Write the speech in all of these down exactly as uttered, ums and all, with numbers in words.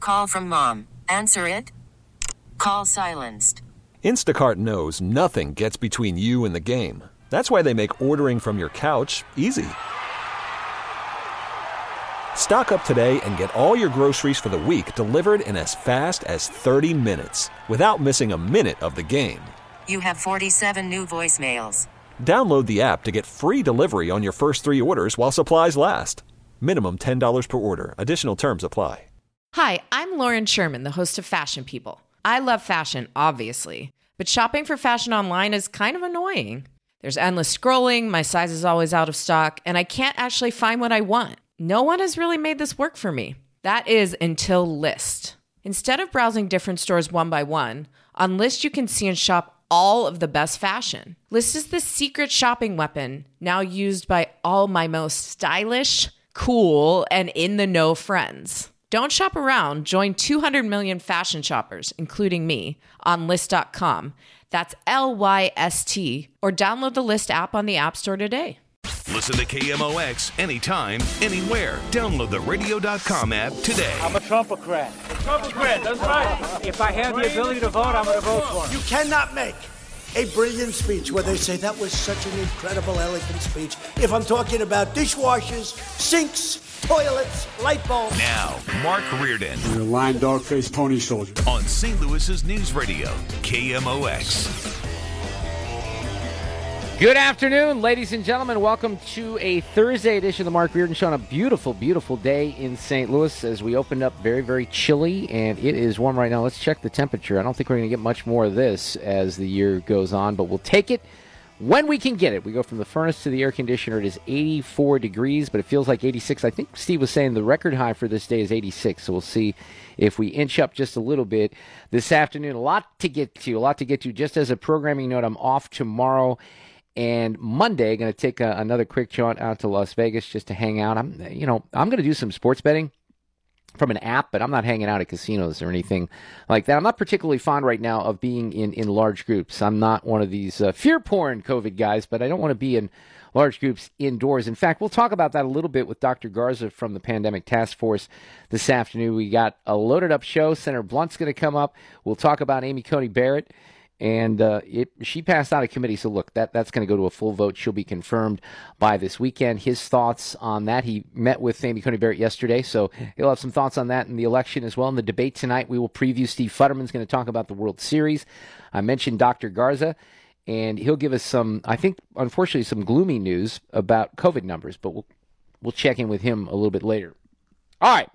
Call from mom. Answer it. Call silenced. Instacart knows nothing gets between you and the game. That's why they make ordering from your couch easy. Stock up today and get all your groceries for the week delivered in as fast as thirty minutes without missing a minute of the game. You have forty-seven new voicemails. Download the app to get free delivery on your first three orders while supplies last. Minimum ten dollars per order. Additional terms apply. Hi, I'm Lauren Sherman, the host of Fashion People. I love fashion, obviously, but shopping for fashion online is kind of annoying. There's endless scrolling, my size is always out of stock, and I can't actually find what I want. No one has really made this work for me. That is until Lyst. Instead of browsing different stores one by one, on Lyst you can see and shop all of the best fashion. Lyst is the secret shopping weapon now used by all my most stylish, cool, and in-the-know friends. Don't shop around. Join two hundred million fashion shoppers, including me, on Lyst dot com. That's L Y S T. Or download the Lyst app on the App Store today. Listen to K M O X anytime, anywhere. Download the radio dot com app today. I'm a Trumpocrat. A Trumpocrat, that's right. If I have the ability to vote, I'm going to vote for him. You cannot make a brilliant speech where they say that was such an incredible, elegant speech if I'm talking about dishwashers, sinks, toilets, light bulbs. Now, Mark Reardon. You're a lying dog-faced pony soldier. On Saint Louis's News Radio, K M O X. Good afternoon, ladies and gentlemen. Welcome to a Thursday edition of the Mark Reardon Show on a beautiful, beautiful day in Saint Louis as we opened up very, very chilly, and it is warm right now. Let's check the temperature. I don't think we're going to get much more of this as the year goes on, but we'll take it when we can get it. We go from the furnace to the air conditioner. It is eighty-four degrees, but it feels like eighty-six. I think Steve was saying the record high for this day is eighty-six, so we'll see if we inch up just a little bit this afternoon. A lot to get to, a lot to get to. Just as a programming note, I'm off tomorrow and Monday. Going to take a, another quick jaunt out to Las Vegas just to hang out. I'm, you know, I'm going to do some sports betting from an app, but I'm not hanging out at casinos or anything like that. I'm not particularly fond right now of being in, in large groups. I'm not one of these uh, fear-porn COVID guys, but I don't want to be in large groups indoors. In fact, we'll talk about that a little bit with Doctor Garza from the Pandemic Task Force this afternoon. We got a loaded-up show. Senator Blunt's going to come up. We'll talk about Amy Coney Barrett. And uh, it, she passed out of committee, so look, that, that's going to go to a full vote. She'll be confirmed by this weekend. His thoughts on that, he met with Amy Coney Barrett yesterday, so he'll have some thoughts on that in the election as well. In the debate tonight, we will preview. Steve Futterman's going to talk about the World Series. I mentioned Doctor Garza, and he'll give us some, I think, unfortunately, some gloomy news about COVID numbers, but we'll, we'll check in with him a little bit later. All right,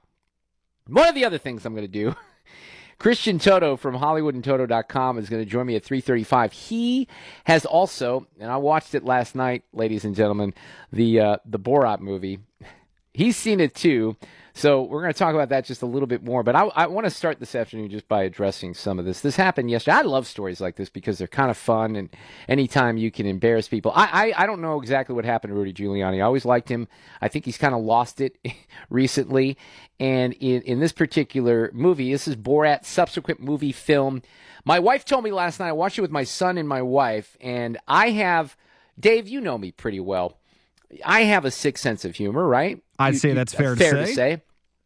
one of the other things I'm going to do, Christian Toto from Hollywood and Toto dot com is going to join me at three thirty-five. He has also, and I watched it last night, ladies and gentlemen, the uh, the Borat movie. He's seen it too, so we're going to talk about that just a little bit more. But I, I want to start this afternoon just by addressing some of this. This happened yesterday. I love stories like this because they're kind of fun, and anytime you can embarrass people. I, I, I don't know exactly what happened to Rudy Giuliani. I always liked him. I think he's kind of lost it recently. And in, in this particular movie, this is Borat's subsequent movie film. My wife told me last night, I watched it with my son and my wife, and I have, Dave, you know me pretty well. I have a sick sense of humor, right? I'd you, say you, that's fair, fair to, to say. say.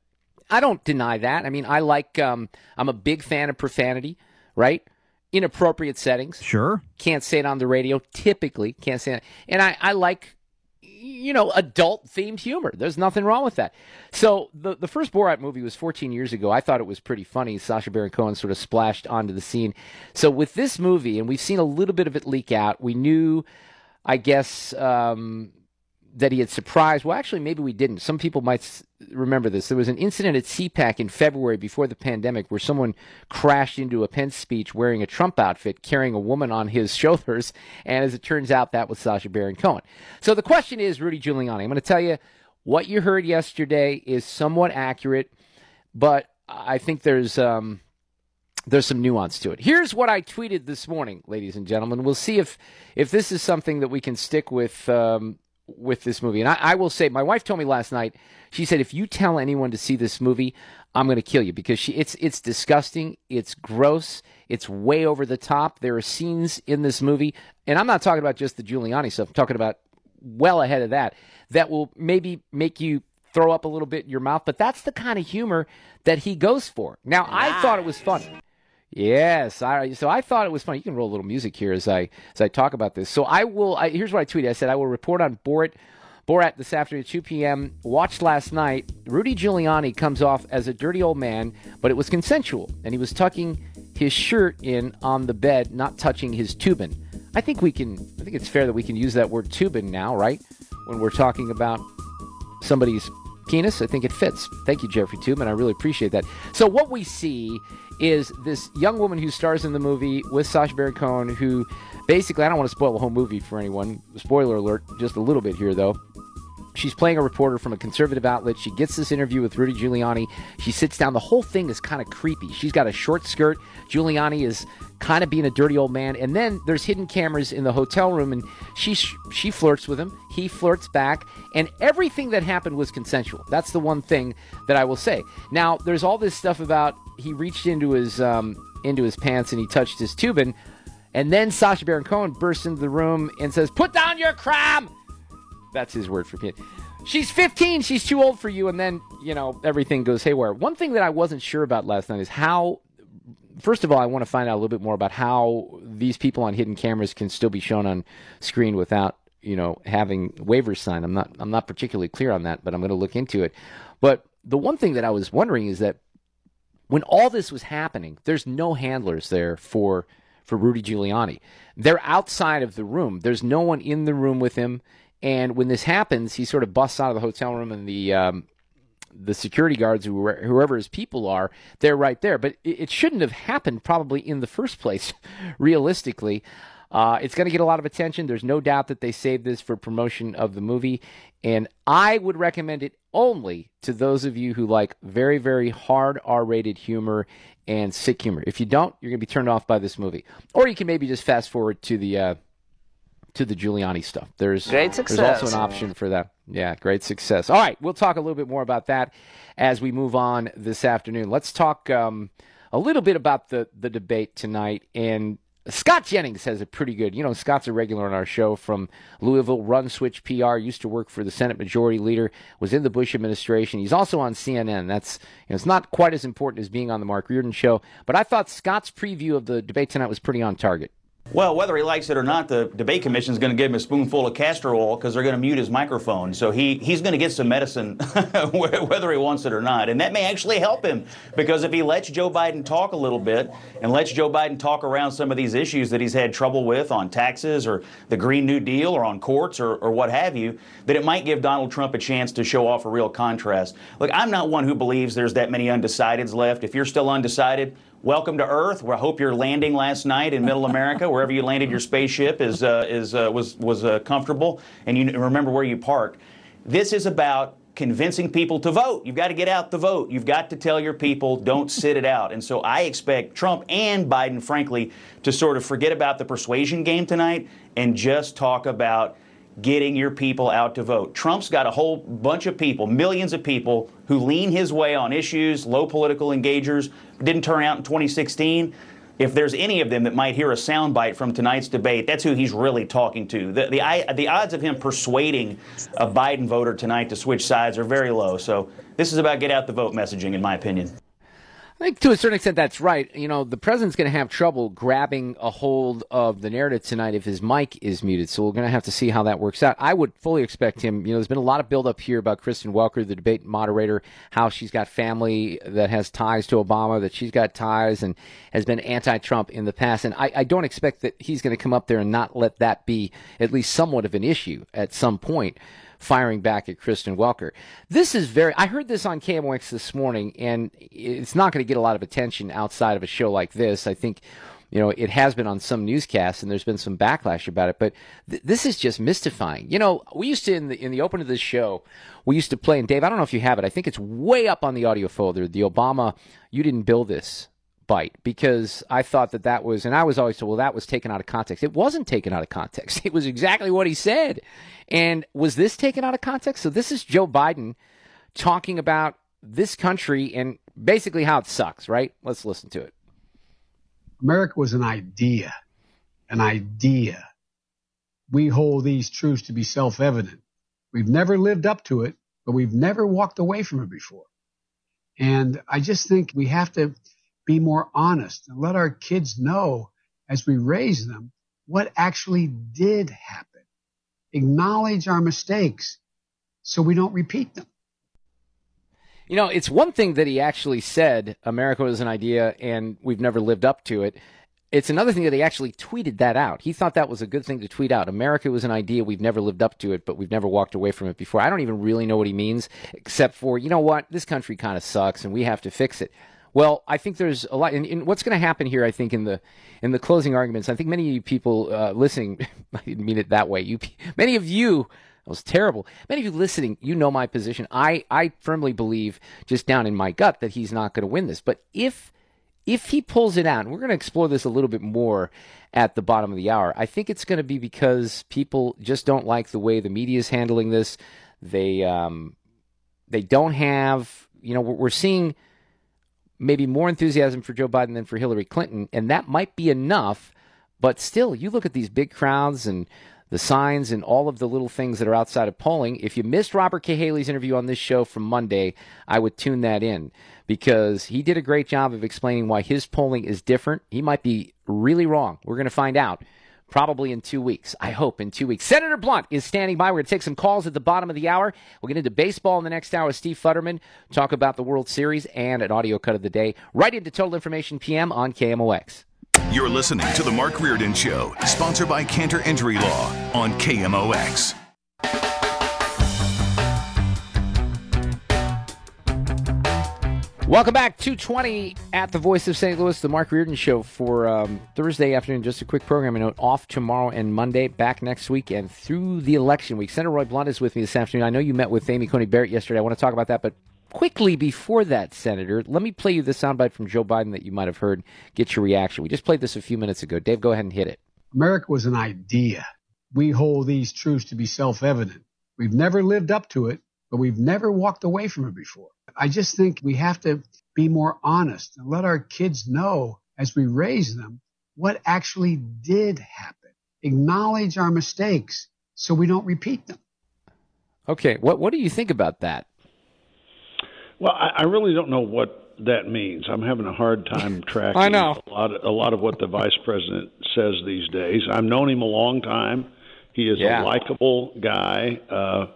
I don't deny that. I mean, I like, um, I'm a big fan of profanity, right? Inappropriate settings. Sure. Can't say it on the radio, typically. Can't say it. And I, I like, you know, adult-themed humor. There's nothing wrong with that. So the, the first Borat movie was fourteen years ago. I thought it was pretty funny. Sacha Baron Cohen sort of splashed onto the scene. So with this movie, and we've seen a little bit of it leak out, we knew, I guess, um, that he had surprised. Well, actually, maybe we didn't. Some people might s- remember this. There was an incident at C PAC in February before the pandemic where someone crashed into a Pence speech wearing a Trump outfit, carrying a woman on his shoulders. And as it turns out, that was Sacha Baron Cohen. So the question is, Rudy Giuliani, I'm going to tell you what you heard yesterday is somewhat accurate, but I think there's um, there's some nuance to it. Here's what I tweeted this morning, ladies and gentlemen. We'll see if, if this is something that we can stick with um, with this movie. And I, I will say, my wife told me last night, she said, if you tell anyone to see this movie, I'm going to kill you, because she, it's it's disgusting, it's gross, it's way over the top. There are scenes in this movie, and I'm not talking about just the Giuliani stuff, I'm talking about well ahead of that, that will maybe make you throw up a little bit in your mouth, but that's the kind of humor that he goes for. Now, nice. I thought it was funny. Yes, I, so I thought it was funny. You can roll a little music here as I as I talk about this. So I will. I, here's what I tweeted. I said I will report on Borat, Borat this afternoon at two p.m. Watched last night. Rudy Giuliani comes off as a dirty old man, but it was consensual, and he was tucking his shirt in on the bed, not touching his tubin. I think we can. I think it's fair that we can use that word tubin now, right? When we're talking about somebody's penis, I think it fits. Thank you, Jeffrey Tubin. I really appreciate that. So what we see is this young woman who stars in the movie with Sacha Baron Cohen, who basically, I don't want to spoil the whole movie for anyone. Spoiler alert, just a little bit here, though. She's playing a reporter from a conservative outlet. She gets this interview with Rudy Giuliani. She sits down. The whole thing is kind of creepy. She's got a short skirt. Giuliani is kind of being a dirty old man. And then there's hidden cameras in the hotel room, and she she flirts with him. He flirts back. And everything that happened was consensual. That's the one thing that I will say. Now, there's all this stuff about he reached into his um, into his pants and he touched his tubin. And then Sacha Baron Cohen bursts into the room and says, "Put down your crime." That's his word for penis. She's fifteen. She's too old for you. And then, you know, everything goes haywire. One thing that I wasn't sure about last night is how, first of all, I want to find out a little bit more about how these people on hidden cameras can still be shown on screen without, you know, having waivers signed. I'm not, I'm not particularly clear on that, but I'm going to look into it. But the one thing that I was wondering is that when all this was happening, there's no handlers there for, for Rudy Giuliani. They're outside of the room. There's no one in the room with him. And when this happens, he sort of busts out of the hotel room, and the um, the security guards, whoever his people are, they're right there. But it, it shouldn't have happened probably in the first place, realistically. Uh, it's going to get a lot of attention. There's no doubt that they saved this for promotion of the movie. And I would recommend it only to those of you who like very, very hard R-rated humor and sick humor. If you don't, you're going to be turned off by this movie. Or you can maybe just fast forward to the... Uh, to the Giuliani stuff. There's, great success. There's also an option for that. Yeah, great success. All right, we'll talk a little bit more about that as we move on this afternoon. Let's talk um, a little bit about the, the debate tonight. And Scott Jennings has a pretty good, you know, Scott's a regular on our show from Louisville, Run Switch P R, used to work for the Senate Majority Leader, was in the Bush administration. He's also on C N N. That's, you know, it's not quite as important as being on the Mark Reardon Show, but I thought Scott's preview of the debate tonight was pretty on target. Well, whether he likes it or not, the debate commission is going to give him a spoonful of castor oil because they're going to mute his microphone. So he, he's going to get some medicine whether he wants it or not. And that may actually help him, because if he lets Joe Biden talk a little bit and lets Joe Biden talk around some of these issues that he's had trouble with on taxes or the Green New Deal or on courts or, or what have you, that it might give Donald Trump a chance to show off a real contrast. Look, I'm not one who believes there's that many undecideds left. If you're still undecided, welcome to Earth. I hope your landing last night in Middle America, wherever you landed your spaceship, is uh, is uh, was was uh, comfortable, and you remember where you parked. This is about convincing people to vote. You've got to get out the vote. You've got to tell your people, don't sit it out. And so I expect Trump and Biden, frankly, to sort of forget about the persuasion game tonight and just talk about getting your people out to vote. Trump's got a whole bunch of people, millions of people, who lean his way on issues, low political engagers, didn't turn out in twenty sixteen. If there's any of them that might hear a soundbite from tonight's debate, that's who he's really talking to. The, the, the odds of him persuading a Biden voter tonight to switch sides are very low. So this is about get out the vote messaging, in my opinion. I think to a certain extent that's right. You know, the president's going to have trouble grabbing a hold of the narrative tonight if his mic is muted. So we're going to have to see how that works out. I would fully expect him. You know, there's been a lot of buildup here about Kristen Welker, the debate moderator, how she's got family that has ties to Obama, that she's got ties and has been anti-Trump in the past. And I, I don't expect that he's going to come up there and not let that be at least somewhat of an issue at some point, firing back at Kristen Welker. This is very, I heard this on K M O X this morning, and it's not going to get a lot of attention outside of a show like this. I think, you know, it has been on some newscasts, and there's been some backlash about it, but th- this is just mystifying. You know, we used to, in the in the open of this show, we used to play, and Dave, I don't know if you have it, I think it's way up on the audio folder, the Obama, you didn't build this bite, because I thought that that was, and I was always told, well, that was taken out of context. It wasn't taken out of context. It was exactly what he said. And was this taken out of context? So this is Joe Biden talking about this country and basically how it sucks, right? Let's listen to it. America was an idea, an idea. We hold these truths to be self-evident. We've never lived up to it, but we've never walked away from it before. And I just think we have to be more honest and let our kids know as we raise them what actually did happen. Acknowledge our mistakes so we don't repeat them. You know, it's one thing that he actually said America was an idea and we've never lived up to it. It's another thing that he actually tweeted that out. He thought that was a good thing to tweet out. America was an idea, we've never lived up to it, but we've never walked away from it before. I don't even really know what he means, except for, you know what, this country kind of sucks and we have to fix it. Well, I think there's a lot, and, and what's going to happen here, I think, in the in the closing arguments, I think many of you people uh, listening, I didn't mean it that way, you, many of you, that was terrible, many of you listening, you know my position. I, I firmly believe, just down in my gut, that he's not going to win this. But if If he pulls it out, and we're going to explore this a little bit more at the bottom of the hour, I think it's going to be because people just don't like the way the media is handling this. They um, they don't have, you know, we're seeing maybe more enthusiasm for Joe Biden than for Hillary Clinton, and that might be enough. But still, you look at these big crowds and the signs and all of the little things that are outside of polling. If you missed Robert K. Haley's interview on this show from Monday, I would tune that in because he did a great job of explaining why his polling is different. He might be really wrong. We're going to find out probably in two weeks. I hope in two weeks. Senator Blunt is standing by. We're going to take some calls at the bottom of the hour. We'll get into baseball in the next hour with Steve Futterman, talk about the World Series and an audio cut of the day. Right into Total Information P M on K M O X. You're listening to The Mark Reardon Show, sponsored by Cantor Injury Law on K M O X. Welcome back. two twenty at the Voice of Saint Louis, The Mark Reardon Show for um, Thursday afternoon. Just a quick programming note. Off tomorrow and Monday, back next week and through the election week. Senator Roy Blunt is with me this afternoon. I know you met with Amy Coney Barrett yesterday. I want to talk about that, but quickly before that, Senator, let me play you the soundbite from Joe Biden that you might have heard. Get your reaction. We just played this a few minutes ago. Dave, go ahead and hit it. America was an idea. We hold these truths to be self-evident. We've never lived up to it, but we've never walked away from it before. I just think we have to be more honest and let our kids know as we raise them what actually did happen. Acknowledge our mistakes so we don't repeat them. Okay, what what do you think about that? Well, I, I really don't know what that means. I'm having a hard time tracking I know. a lot of, a lot of what the vice president says these days. I've known him a long time. He is Yeah. a likable guy. Uh,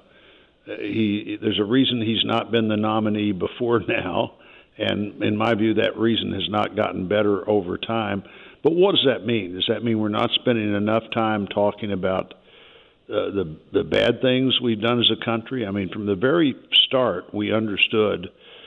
he there's a reason he's not been the nominee before now, and in my view, that reason has not gotten better over time. But what does that mean? Does that mean we're not spending enough time talking about uh, the the bad things we've done as a country? I mean, from the very start, we understood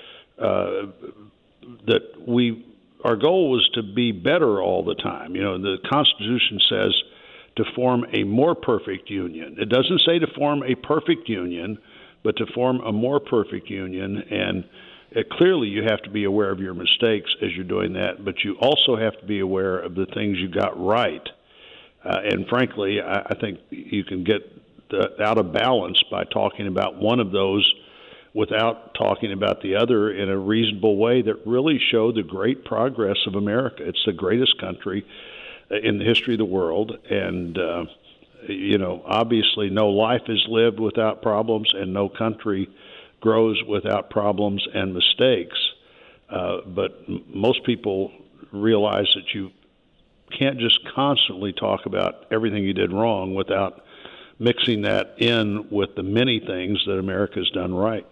uh, that we our goal was to be better all the time. You know, the Constitution says to form a more perfect union. It doesn't say to form a perfect union, but to form a more perfect union. And it, clearly you have to be aware of your mistakes as you're doing that, but you also have to be aware of the things you got right. Uh, and frankly, I, I think you can get the, out of balance by talking about one of those without talking about the other in a reasonable way that really show the great progress of America. It's the greatest country in the history of the world, and uh, you know, obviously no life is lived without problems and no country grows without problems and mistakes, uh, but m- most people realize that you can't just constantly talk about everything you did wrong without mixing that in with the many things that America's done right.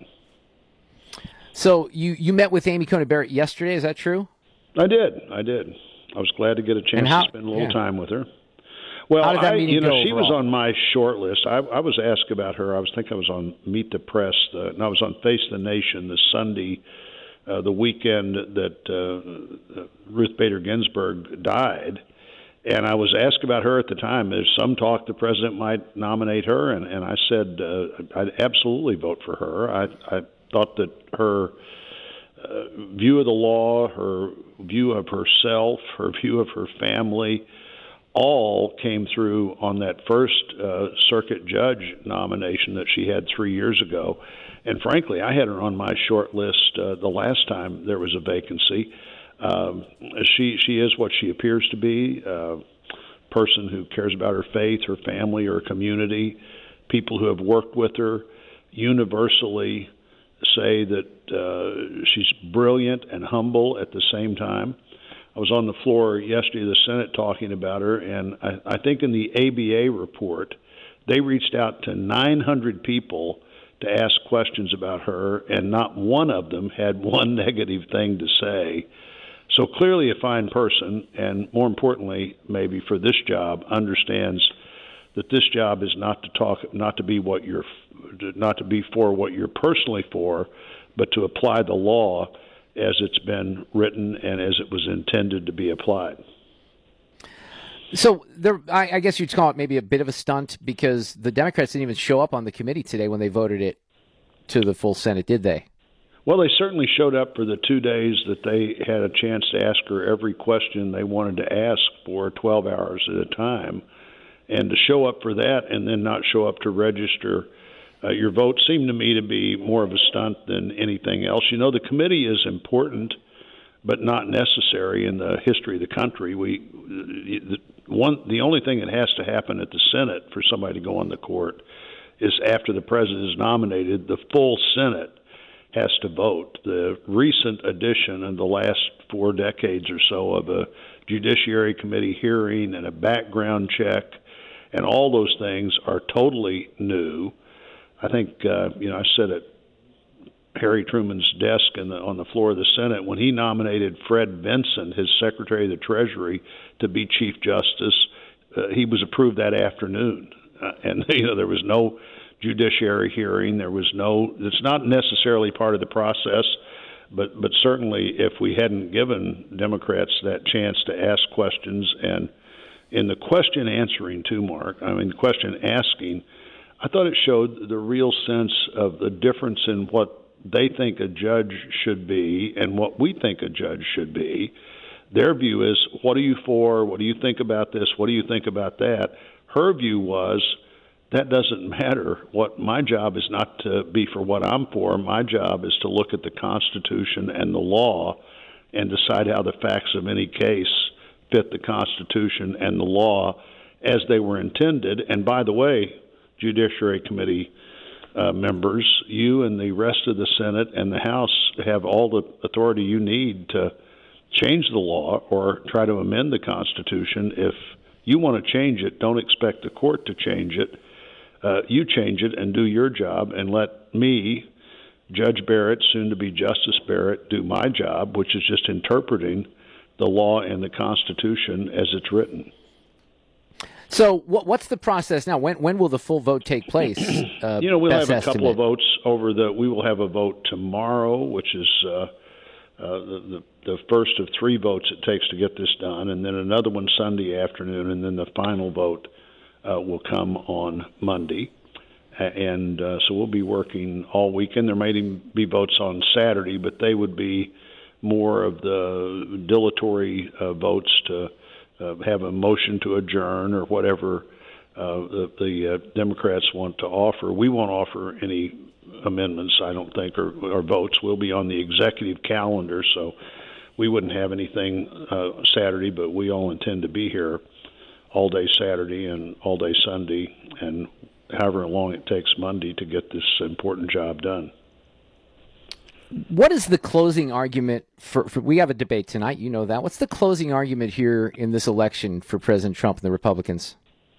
So you, you met with Amy Coney Barrett yesterday, is that true? I did, I did. I was glad to get a chance how, to spend a little yeah. time with her. Well, How did that I, meeting you know, go she was overall? on my short list. I, I was asked about her. I was think I was on Meet the Press. Uh, and I was on Face the Nation this Sunday, uh, the weekend that uh, Ruth Bader Ginsburg died. And I was asked about her at the time. There's some talk the president might nominate her, and, and I said uh, I'd absolutely vote for her. I, I thought that her Uh, view of the law, her view of herself, her view of her family, all came through on that first uh, circuit judge nomination that she had three years ago. And frankly, I had her on my short list uh, the last time there was a vacancy. Um, she she is what she appears to be, a person who cares about her faith, her family, her community, people who have worked with her. universally say that uh, she's brilliant and humble at the same time. I was on the floor yesterday of the Senate talking about her, and I, I think in the A B A report, they reached out to nine hundred people to ask questions about her, and not one of them had one negative thing to say. So clearly a fine person, and more importantly, maybe for this job, understands that this job is not to talk, not to be what you're, not to be for what you're personally for, but to apply the law as it's been written and as it was intended to be applied. So there, I, I guess you'd call it maybe a bit of a stunt, because the Democrats didn't even show up on the committee today when they voted it to the full Senate, did they? Well, they certainly showed up for the two days that they had a chance to ask her every question they wanted to ask for twelve hours at a time. And to show up for that and then not show up to register uh, your vote seemed to me to be more of a stunt than anything else. You know, the committee is important, but not necessary in the history of the country. We the one the only thing that has to happen at the Senate for somebody to go on the court is after the president is nominated, the full Senate has to vote. The recent addition in the last four decades or so of a Judiciary Committee hearing and a background check and all those things are totally new. I think, uh, you know, I said at Harry Truman's desk in the, on the floor of the Senate, when he nominated Fred Vinson, his Secretary of the Treasury, to be Chief Justice, uh, he was approved that afternoon. Uh, and, you know, there was no judiciary hearing. There was no, it's not necessarily part of the process, but, but certainly if we hadn't given Democrats that chance to ask questions, and in the question answering too, Mark, I mean, question asking, I thought it showed the real sense of the difference in what they think a judge should be and what we think a judge should be. Their view is, what are you for? What do you think about this? What do you think about that? Her view was, that doesn't matter. What my job is not to be for what I'm for. My job is to look at the Constitution and the law and decide how the facts of any case fit the Constitution and the law as they were intended. And by the way, Judiciary Committee uh, members, you and the rest of the Senate and the House have all the authority you need to change the law or try to amend the Constitution. If you want to change it, don't expect the court to change it. Uh, you change it and do your job, and let me, Judge Barrett, soon to be Justice Barrett, do my job, which is just interpreting the law and the Constitution as it's written. So what, what's the process now? When when will the full vote take place? Uh, you know, we'll have a estimate? couple of votes over the. We will have a vote tomorrow, which is uh, uh, the, the the first of three votes it takes to get this done, and then another one Sunday afternoon, and then the final vote uh, will come on Monday. And uh, so we'll be working all weekend. There may even be votes on Saturday, but they would be more of the dilatory uh, votes to uh, have a motion to adjourn or whatever uh, the, the uh, Democrats want to offer. We won't offer any amendments, I don't think, or, or votes. We'll be on the executive calendar, so we wouldn't have anything uh, Saturday, but we all intend to be here all day Saturday and all day Sunday, and however long it takes Monday to get this important job done. What is the closing argument for, for, we have a debate tonight, you know that. What's the closing argument here in this election for President Trump and the Republicans?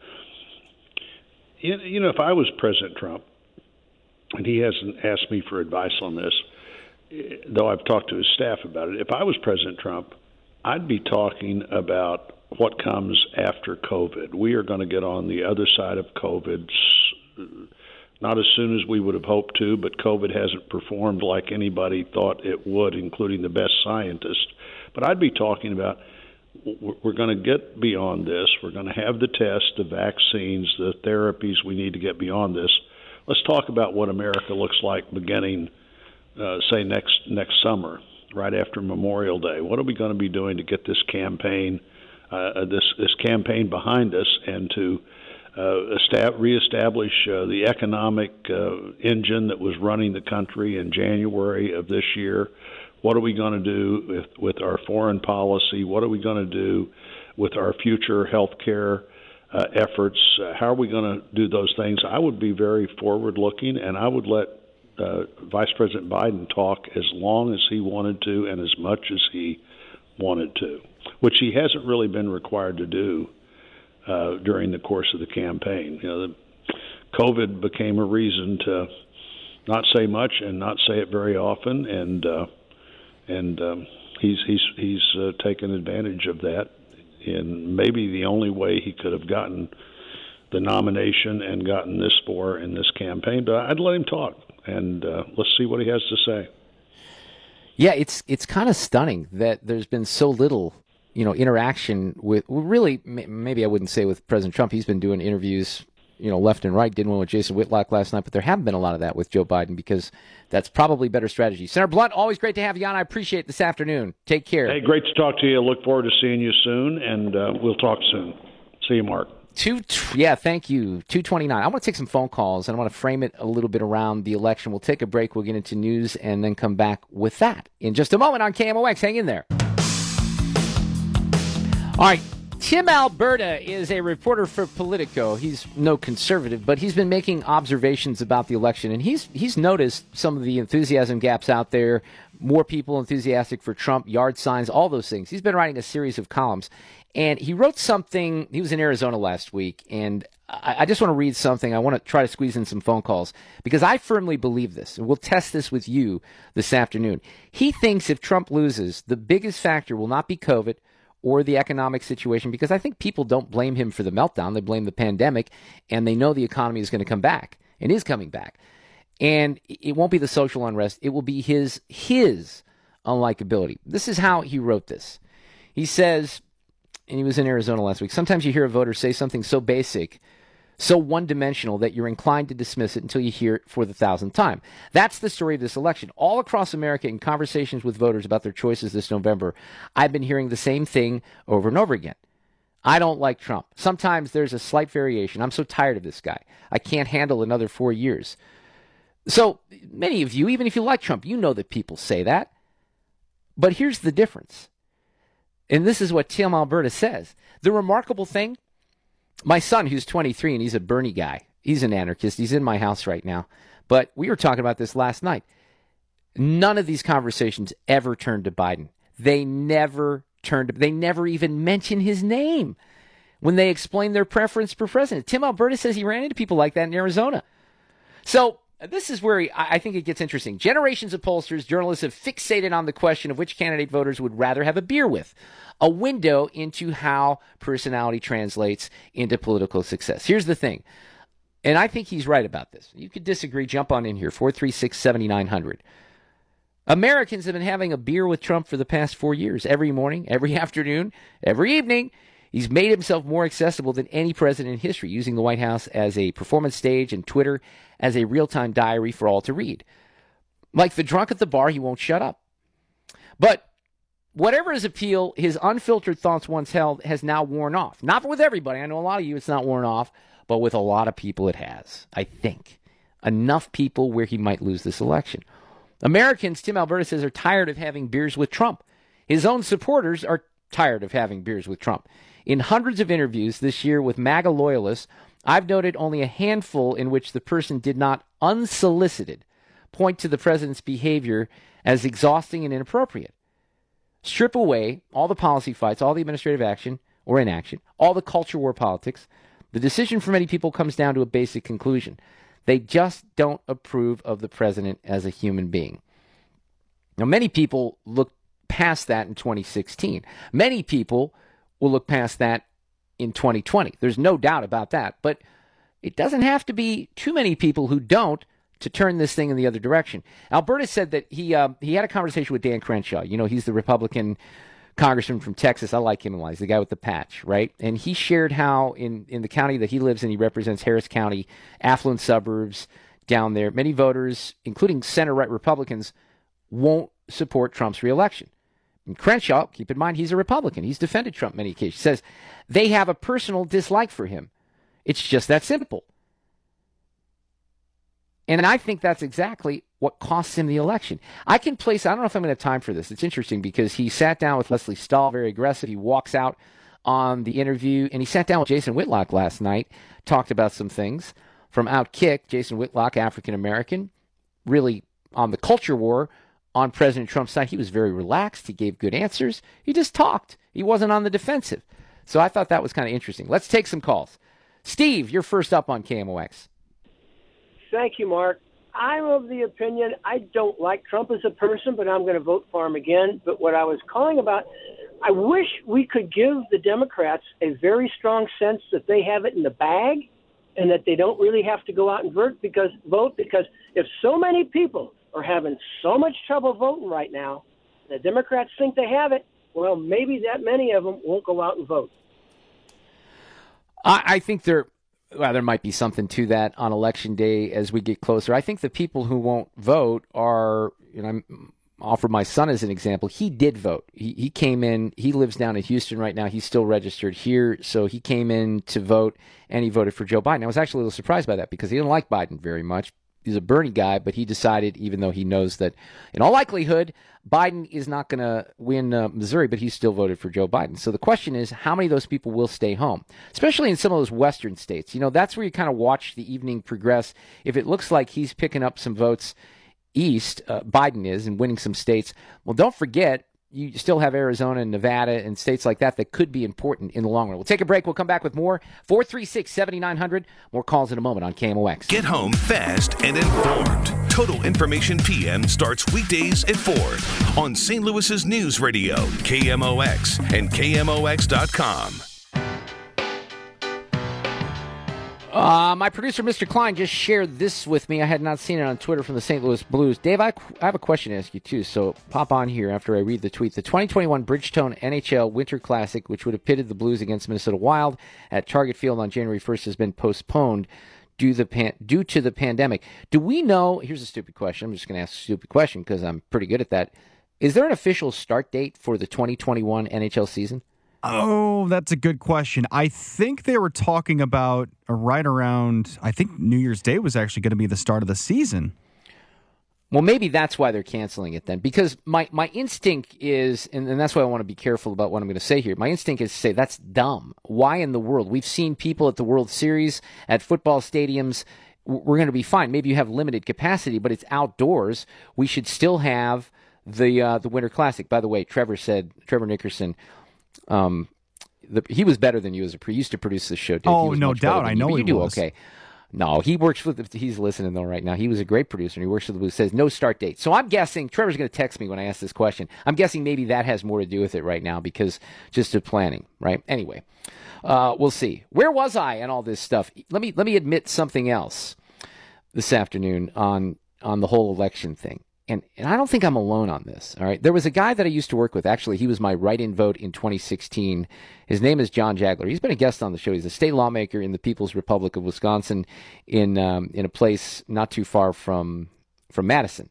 You, you know, if I was President Trump, and he hasn't asked me for advice on this, though I've talked to his staff about it, if I was President Trump, I'd be talking about what comes after COVID. We are going to get on the other side of COVID, not as soon as we would have hoped to, but COVID hasn't performed like anybody thought it would, including the best scientists. But I'd be talking about we're going to get beyond this. We're going to have the tests, the vaccines, the therapies. We need to get beyond this. Let's talk about what America looks like beginning, uh, say, next next summer, right after Memorial Day. What are we going to be doing to get this campaign Uh, this this campaign behind us, and to uh, estab- reestablish uh, the economic uh, engine that was running the country in January of this year? What are we going to do with, with our foreign policy? What are we going to do with our future health care? uh, efforts. Uh, how are we going to do those things? I would be very forward-looking, and I would let uh, Vice President Biden talk as long as he wanted to and as much as he wanted to, which he hasn't really been required to do uh, during the course of the campaign. You know, the COVID became a reason to not say much and not say it very often, and uh, and um, he's he's he's uh, taken advantage of that in maybe the only way he could have gotten the nomination and gotten this for in this campaign. But I'd let him talk, and uh, let's see what he has to say. Yeah, it's it's kind of stunning that there's been so little, you know, interaction with, well, really, maybe I wouldn't say with President Trump. He's been doing interviews, you know, left and right. Did one with Jason Whitlock last night, but there haven't been a lot of that with Joe Biden because that's probably better strategy. Senator Blunt, always great to have you on. I appreciate it this afternoon. Take care. Hey, great to talk to you. I look forward to seeing you soon, and uh, we'll talk soon. See you, Mark. Two, yeah, thank you. two twenty-nine. I want to take some phone calls, and I want to frame it a little bit around the election. We'll take a break. We'll get into news and then come back with that in just a moment on K M O X. Hang in there. All right. Tim Alberta is a reporter for Politico. He's no conservative, but he's been making observations about the election, and he's he's noticed some of the enthusiasm gaps out there, more people enthusiastic for Trump, yard signs, all those things. He's been writing a series of columns, and he wrote something. He was in Arizona last week, and I, I just want to read something. I want to try to squeeze in some phone calls, because I firmly believe this, and we'll test this with you this afternoon. He thinks if Trump loses, the biggest factor will not be COVID or the economic situation, because I think people don't blame him for the meltdown. They blame the pandemic, and they know the economy is going to come back and is coming back. And it won't be the social unrest. It will be his his unlikability. This is how he wrote this. He says, and he was in Arizona last week, sometimes you hear a voter say something so basic, so one-dimensional, that you're inclined to dismiss it until you hear it for the thousandth time. That's the story of this election. All across America, in conversations with voters about their choices this November, I've been hearing the same thing over and over again. I don't like Trump. Sometimes there's a slight variation. I'm so tired of this guy. I can't handle another four years. So many of you, even if you like Trump, you know that people say that. But here's the difference. And this is what Tim Alberta says. The remarkable thing, my son, who's twenty-three, and he's a Bernie guy. He's an anarchist. He's in my house right now. But we were talking about this last night. None of these conversations ever turned to Biden. They never turned to, they never even mention his name when they explain their preference for president. Tim Alberta says he ran into people like that in Arizona. So this is where he, I think it gets interesting. Generations of pollsters, journalists have fixated on the question of which candidate voters would rather have a beer with, a window into how personality translates into political success. Here's the thing, and I think he's right about this. You could disagree. Jump on in here, four three six, seven nine zero zero. Americans have been having a beer with Trump for the past four years, every morning, every afternoon, every evening. He's made himself more accessible than any president in history, using the White House as a performance stage and Twitter as a real-time diary for all to read. Like the drunk at the bar, he won't shut up. But whatever his appeal, his unfiltered thoughts once held has now worn off. Not with everybody. I know a lot of you it's not worn off, but with a lot of people it has, I think. Enough people where he might lose this election. Americans, Tim Alberta says, are tired of having beers with Trump. His own supporters are tired of having beers with Trump. In hundreds of interviews this year with MAGA loyalists, I've noted only a handful in which the person did not, unsolicited, point to the president's behavior as exhausting and inappropriate. Strip away all the policy fights, all the administrative action or inaction, all the culture war politics. The decision for many people comes down to a basic conclusion. They just don't approve of the president as a human being. Now, many people look past that in twenty sixteen. Many people will look past that in twenty twenty. There's no doubt about that. But it doesn't have to be too many people who don't to turn this thing in the other direction. Alberta said that he uh, he had a conversation with Dan Crenshaw. You know, he's the Republican congressman from Texas. I like him a lot. He's the guy with the patch, right? And he shared how in, in the county that he lives in, he represents Harris County, affluent suburbs down there. Many voters, including center-right Republicans, won't support Trump's reelection. And Crenshaw, keep in mind, he's a Republican. He's defended Trump many occasions. He says they have a personal dislike for him. It's just that simple. And I think that's exactly what costs him the election. I can place, I don't know if I'm going to have time for this. It's interesting because he sat down with Leslie Stahl, very aggressive. He walks out on the interview, and he sat down with Jason Whitlock last night, talked about some things. From Outkick, Jason Whitlock, African-American, really on the culture war on President Trump's side. He was very relaxed. He gave good answers. He just talked. He wasn't on the defensive. So I thought that was kind of interesting. Let's take some calls. Steve, you're first up on K M O X. Thank you, Mark. I'm of the opinion I don't like Trump as a person, but I'm going to vote for him again. But what I was calling about, I wish we could give the Democrats a very strong sense that they have it in the bag and that they don't really have to go out and vote because, vote because if so many people are having so much trouble voting right now, the Democrats think they have it, well, maybe that many of them won't go out and vote. I, I think there, well, there might be something to that on Election Day as we get closer. I think the people who won't vote are, you know, I'm, offer my son as an example. He did vote. He, he came in. He lives down in Houston right now. He's still registered here. So he came in to vote, and he voted for Joe Biden. I was actually a little surprised by that because he didn't like Biden very much. He's a Bernie guy, but he decided, even though he knows that in all likelihood, Biden is not going to win uh, Missouri, but he still voted for Joe Biden. So the question is, how many of those people will stay home, especially in some of those western states? You know, that's where you kind of watch the evening progress. If it looks like he's picking up some votes east, uh, Biden is, and winning some states, well, don't forget, you still have Arizona and Nevada and states like that that could be important in the long run. We'll take a break. We'll come back with more. four three six, seven nine zero zero. More calls in a moment on K M O X. Get home fast and informed. Total Information P M starts weekdays at four on Saint Louis's News Radio, K M O X and K M O X dot com. Uh, my producer, Mister Klein, just shared this with me. I had not seen it on Twitter from the Saint Louis Blues. Dave, I, I have a question to ask you, too, so pop on here after I read the tweet. The twenty twenty-one Bridgestone N H L Winter Classic, which would have pitted the Blues against Minnesota Wild at Target Field on January first, has been postponed due, the pan, due to the pandemic. Do we know, here's a stupid question. I'm just going to ask a stupid question because I'm pretty good at that. Is there an official start date for the twenty twenty-one N H L season? Oh, that's a good question. I think they were talking about right around, I think New Year's Day was actually going to be the start of the season. Well, maybe that's why they're canceling it then, because my, my instinct is, and, and that's why I want to be careful about what I'm going to say here, my instinct is to say that's dumb. Why in the world? We've seen people at the World Series, at football stadiums, we're going to be fine. Maybe you have limited capacity, but it's outdoors. We should still have the uh, the Winter Classic. By the way, Trevor said, Trevor Nickerson, Um, the, he was better than you as a pre. He used to produce this show. Dave. Oh, no doubt. I know you, he you do was. Okay. No, he works with. The, he's listening though right now. He was a great producer, and he works for the Blues. Says no start date. So I'm guessing Trevor's going to text me when I ask this question. I'm guessing maybe that has more to do with it right now because just of planning, right? Anyway, uh, we'll see. Where was I and all this stuff? Let me let me admit something else this afternoon on on the whole election thing. And, and I don't think I'm alone on this, all right? There was a guy that I used to work with. Actually, he was my write-in vote in twenty sixteen. His name is John Jagler. He's been a guest on the show. He's a state lawmaker in the People's Republic of Wisconsin in um, in a place not too far from from Madison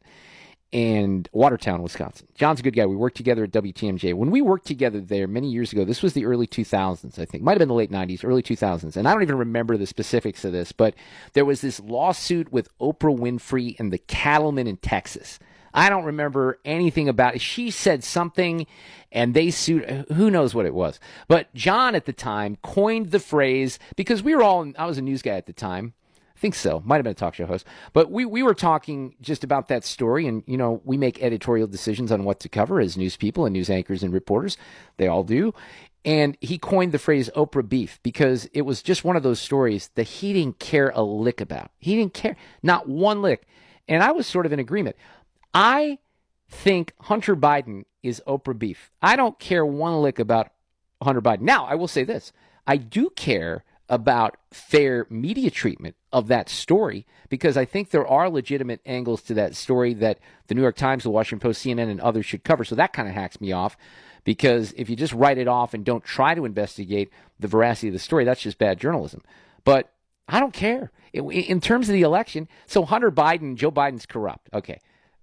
and Watertown, Wisconsin. John's a good guy. We worked together at W T M J. When we worked together there many years ago, this was the early two thousands, I think. Might have been the late nineties, early two thousands. And I don't even remember the specifics of this, but there was this lawsuit with Oprah Winfrey and the cattlemen in Texas. I don't remember anything about it. She said something, and they sued. Who knows what it was? But John at the time coined the phrase, because we were all, I was a news guy at the time. I think so. Might have been a talk show host. But we, we were talking just about that story, and, you know, we make editorial decisions on what to cover as news people and news anchors and reporters. They all do. And he coined the phrase Oprah beef because it was just one of those stories that he didn't care a lick about. He didn't care. Not one lick. And I was sort of in agreement. I think Hunter Biden is Oprah beef. I don't care one lick about Hunter Biden. Now, I will say this. I do care about fair media treatment of that story because I think there are legitimate angles to that story that the New York Times, the Washington Post, C N N, and others should cover. So that kind of hacks me off because if you just write it off and don't try to investigate the veracity of the story, that's just bad journalism. But I don't care. In terms of the election, so Hunter Biden, Joe Biden's corrupt. Okay.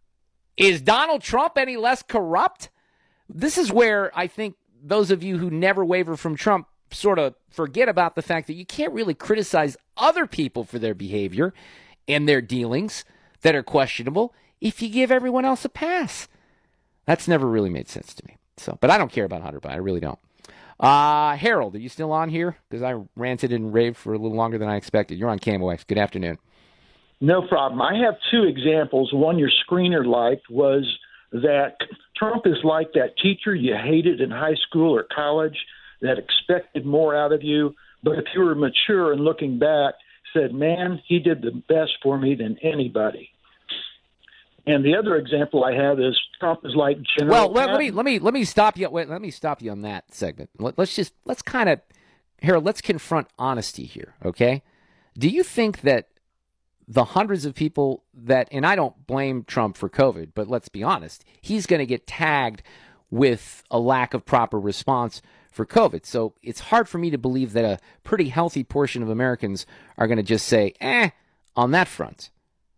Is Donald Trump any less corrupt? This is where I think those of you who never waver from Trump sort of forget about the fact that you can't really criticize other people for their behavior and their dealings that are questionable if you give everyone else a pass. That's never really made sense to me. So, but I don't care about Hunter Biden. I really don't. Uh, Harold, are you still on here? Because I ranted and raved for a little longer than I expected. You're on K M O X. Good afternoon. No problem. I have two examples. One your screener liked was that Trump is like that teacher you hated in high school or college that expected more out of you, but if you were mature and looking back, said, man, he did the best for me than anybody. And the other example I have is Trump is like General Well, let, Patton. let me let me let me stop you. Wait, let me stop you on that segment. Let, let's just let's kind of, Harold. Let's confront honesty here, okay? Do you think that the hundreds of people that, and I don't blame Trump for COVID, but let's be honest, he's going to get tagged with a lack of proper response for COVID. So it's hard for me to believe that a pretty healthy portion of Americans are going to just say, eh, on that front.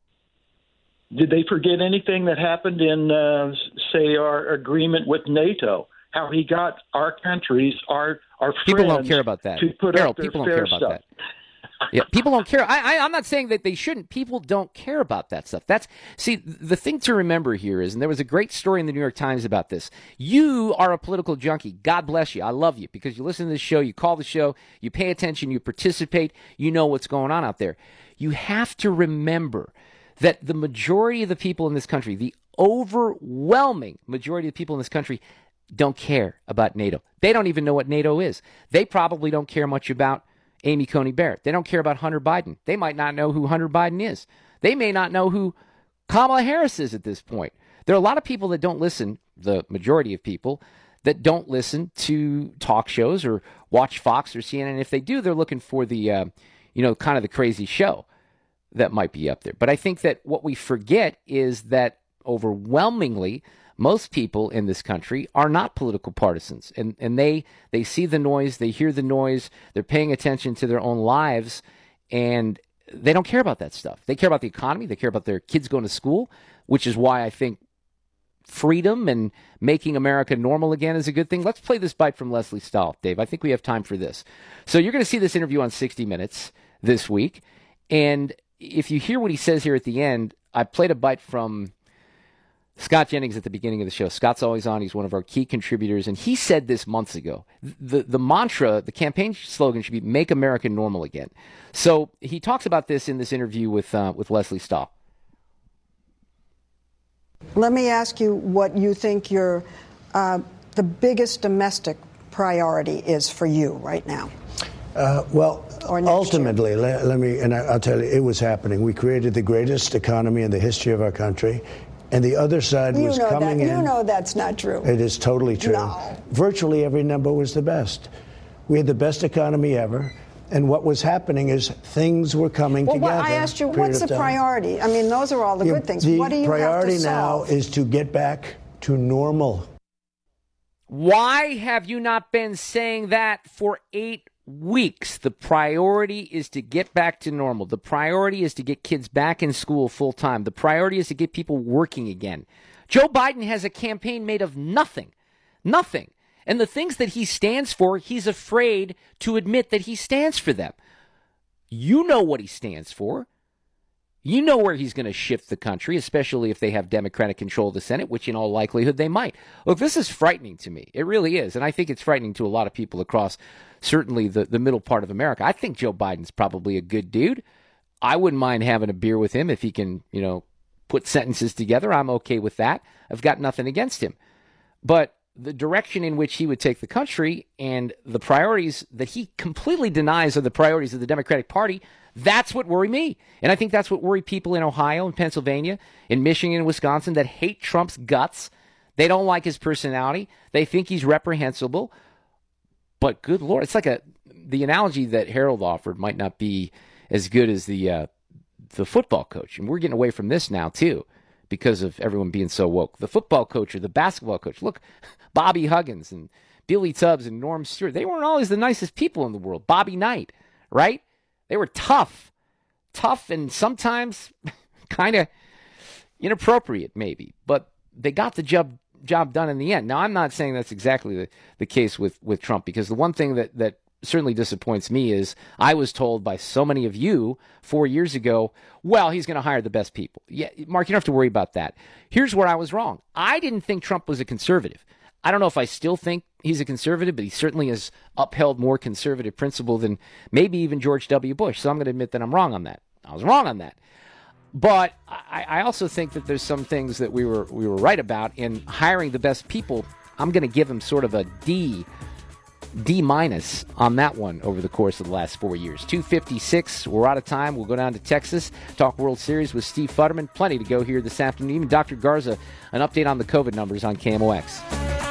Did they forget anything that happened in, uh, say, our agreement with NATO? How he got our countries, our our friends, People don't care about that. to put Harold, up their people don't fair care about stuff. that. Yeah, people don't care. I, I, I'm not saying that they shouldn't. People don't care about that stuff. That's see, the thing to remember here is, and there was a great story in the New York Times about this. You are a political junkie. God bless you. I love you because you listen to this show, you call the show, you pay attention, you participate, you know what's going on out there. You have to remember that the majority of the people in this country, the overwhelming majority of the people in this country, don't care about NATO. They don't even know what NATO is. They probably don't care much about Amy Coney Barrett. They don't care about Hunter Biden. They might not know who Hunter Biden is. They may not know who Kamala Harris is at this point. There are a lot of people that don't listen, the majority of people, that don't listen to talk shows or watch Fox or C N N. If they do, they're looking for the, uh, you know, kind of the crazy show that might be up there. But I think that what we forget is that overwhelmingly, most people in this country are not political partisans, and, and they they see the noise, they hear the noise, they're paying attention to their own lives, and they don't care about that stuff. They care about the economy, they care about their kids going to school, which is why I think freedom and making America normal again is a good thing. Let's play this bite from Leslie Stahl, Dave. I think we have time for this. So you're going to see this interview on sixty minutes this week, and if you hear what he says here at the end, I played a bite from Scott Jennings at the beginning of the show. Scott's always on. He's one of our key contributors, and he said this months ago. The the mantra, the campaign slogan should be "Make America Normal Again." So he talks about this in this interview with uh, with Leslie Stahl. Let me ask you what you think your uh, the biggest domestic priority is for you right now. Uh, well, ultimately, let, let me, and I, I'll tell you, it was happening. We created the greatest economy in the history of our country. And the other side You was know coming that. in. You know that's not true. It is totally true. No. Virtually every number was the best. We had the best economy ever. And what was happening is things were coming Well, together. what, I asked you, period what's of the time. priority? I mean, those are all the Yeah, good things. The What do you priority have to now solve? is to get back to normal. Why have you not been saying that for eight weeks? The priority is to get back to normal. The priority is to get kids back in school full time. The priority is to get people working again. Joe Biden has a campaign made of nothing, nothing. And the things that he stands for, he's afraid to admit that he stands for them. You know what he stands for. You know where he's going to shift the country, especially if they have Democratic control of the Senate, which in all likelihood they might. Look, this is frightening to me. It really is. And I think it's frightening to a lot of people across certainly the, the middle part of America. I think Joe Biden's probably a good dude. I wouldn't mind having a beer with him if he can, you know, put sentences together. I'm okay with that. I've got nothing against him. But the direction in which he would take the country and the priorities that he completely denies are the priorities of the Democratic Party, that's what worry me. And I think that's what worry people in Ohio and Pennsylvania, in Michigan and Wisconsin that hate Trump's guts. They don't like his personality. They think he's reprehensible. But good Lord, it's like a the analogy that Harold offered might not be as good as the uh, the football coach. And we're getting away from this now, too, because of everyone being so woke. The football coach or the basketball coach. Look, Bobby Huggins and Billy Tubbs and Norm Stewart. They weren't always the nicest people in the world. Bobby Knight, right? They were tough. Tough and sometimes kind of inappropriate, maybe. But they got the job job done in the end. Now, I'm not saying that's exactly the, the case with, with Trump, because the one thing that, that certainly disappoints me is I was told by so many of you four years ago, well, he's going to hire the best people. Yeah, Mark, you don't have to worry about that. Here's where I was wrong. I didn't think Trump was a conservative. I don't know if I still think he's a conservative, but he certainly has upheld more conservative principle than maybe even George W. Bush. So I'm going to admit that I'm wrong on that. I was wrong on that. But I, I also think that there's some things that we were we were right about in hiring the best people. I'm going to give him sort of a D, D minus on that one over the course of the last four years. two fifty-six, we're out of time. We'll go down to Texas, talk World Series with Steve Futterman. Plenty to go here this afternoon. Even Doctor Garza, an update on the COVID numbers on K M O X.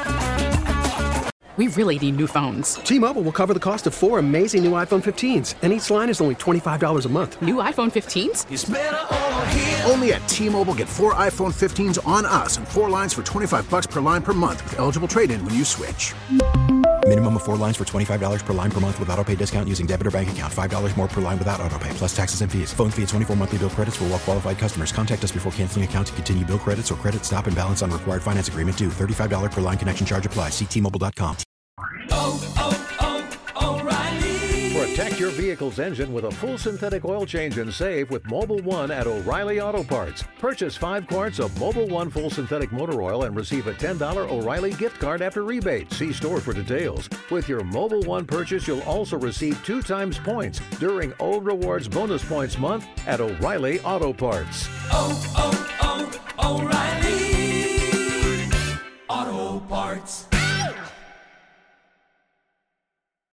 We really need new phones. T-Mobile will cover the cost of four amazing new iPhone fifteens, and each line is only twenty-five dollars a month. New iPhone fifteens? It's better over here. Only at T-Mobile, get four iPhone fifteens on us and four lines for twenty-five bucks per line per month with eligible trade-in when you switch. Minimum of four lines for twenty-five dollars per line per month with autopay discount using debit or bank account. five dollars more per line without autopay, plus taxes and fees. Phone fee at twenty-four monthly bill credits for well-qualified customers. Contact us before canceling account to continue bill credits or credit stop and balance on required finance agreement due. thirty-five dollars per line connection charge applies. See T Mobile dot com. Oh, oh, oh, O'Reilly. Protect your vehicle's engine with a full synthetic oil change and save with Mobil one at O'Reilly Auto Parts. Purchase five quarts of Mobil one full synthetic motor oil and receive a ten dollars O'Reilly gift card after rebate. See store for details. With your Mobil one purchase, you'll also receive two times points during O Rewards Bonus Points Month at O'Reilly Auto Parts. Oh, oh, oh, O'Reilly Auto Parts.